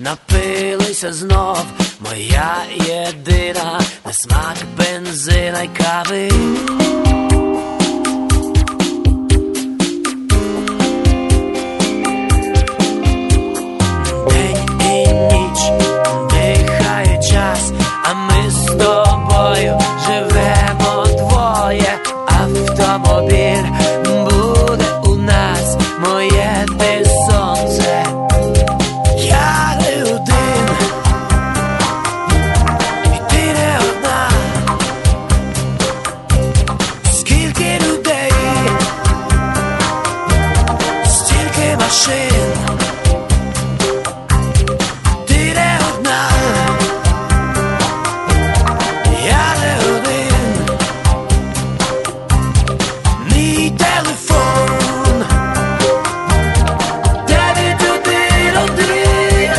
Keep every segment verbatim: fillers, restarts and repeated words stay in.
напилися знов, моя єдина, на смак бензина й кави. День і ніч дихає час, а ми з тобою живемо двоє. Автомобіль буде у нас, моє ти сонце. Я не один, і ти не одна. Скільки людей, стільки машин. Ти не одна, я не один. Мій телефон дев'ять один один.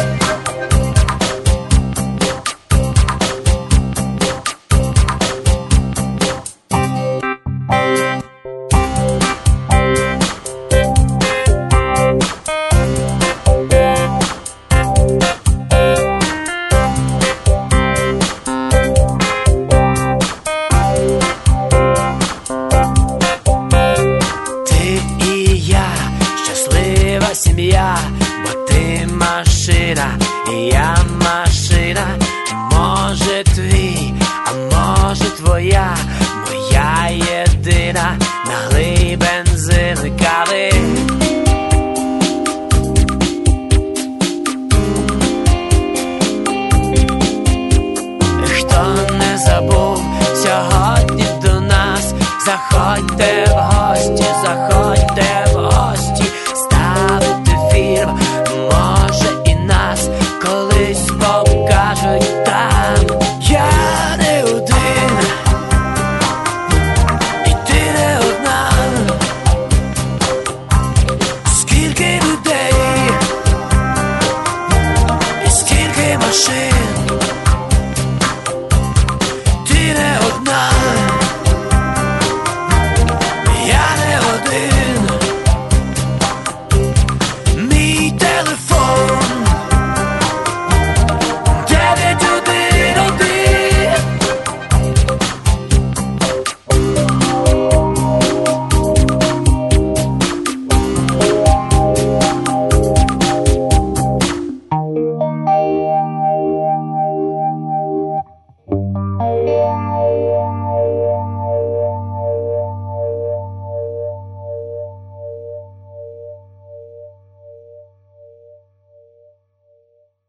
Ти і я, щаслива сім'я, бо ти машина, і я машина. Може твій, а може твоя, моя єдина, налий бензин і кави. Хто не забув сьогодні до нас, заходьте в гості, заходьте в гості, ставити фільм, може і нас колись покажуть там.